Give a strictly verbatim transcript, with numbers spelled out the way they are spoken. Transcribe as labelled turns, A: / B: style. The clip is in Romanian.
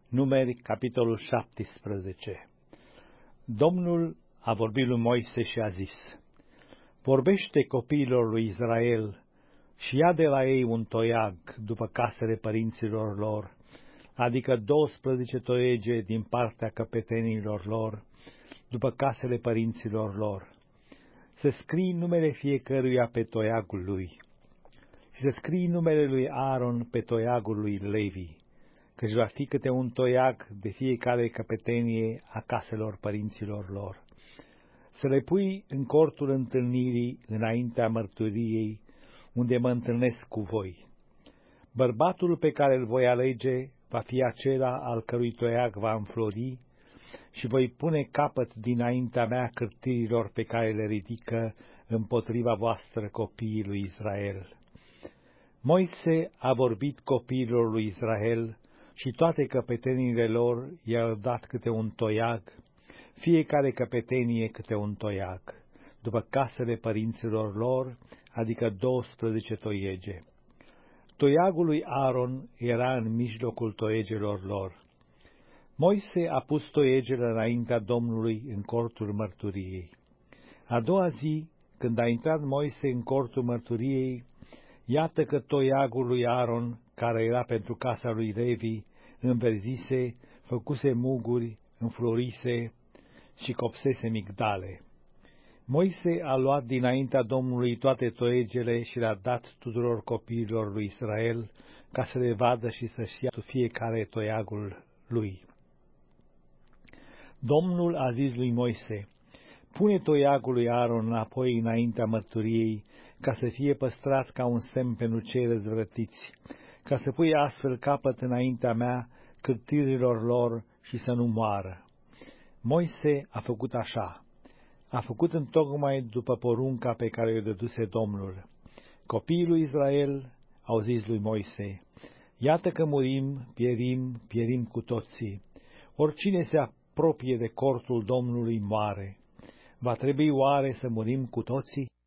A: Numeri, capitolul șaptesprezece. Domnul a vorbit lui Moise și a zis: Vorbește copiilor lui Israel și ia de la ei un toiag după casele părinților lor, adică douăsprezece toiege din partea căpetenilor lor, după casele părinților lor. Să scrii numele fiecăruia pe toiagul lui și să scrii numele lui Aaron pe toiagul lui Levi, căci va fi câte un toiag de fiecare căpetenie a caselor părinților lor. Să le pui în cortul întâlnirii înaintea mărturiei, unde mă întâlnesc cu voi. Bărbatul pe care îl voi alege va fi acela al cărui toiag va înflori și voi pune capăt dinaintea mea cârtirilor pe care le ridică împotriva voastră copiii lui Israel. Moise a vorbit copiilor lui Israel și toate căpeteniile lor i-au dat câte un toiag, fiecare căpetenie câte un toiag, după casele părinților lor, adică douăsprezece toiege. Toiagul lui Aaron era în mijlocul toiegelor lor. Moise a pus toiegele înaintea Domnului în cortul mărturiei. A doua zi, când a intrat Moise în cortul mărturiei, iată că toiagul lui Aaron, care era pentru casa lui Levi, înverzise, făcuse muguri, înflorise și copsese migdale. Moise a luat dinaintea Domnului toate toiegele și le-a dat tuturor copiilor lui Israel, ca să le vadă și să-și ia fiecare toiagul lui. Domnul a zis lui Moise: Pune toiagul lui Aaron înapoi înaintea mărturiei, ca să fie păstrat ca un semn pentru cei răzvrătiți, ca să pui astfel capăt înaintea mea cârtirilor lor și să nu moară. Moise a făcut așa. A făcut întocmai după porunca pe care o dăduse Domnul. Copiii lui Israel au zis lui Moise: Iată că murim, pierim, pierim cu toții. Oricine se apropie de cortul Domnului moare. Va trebui oare să murim cu toții?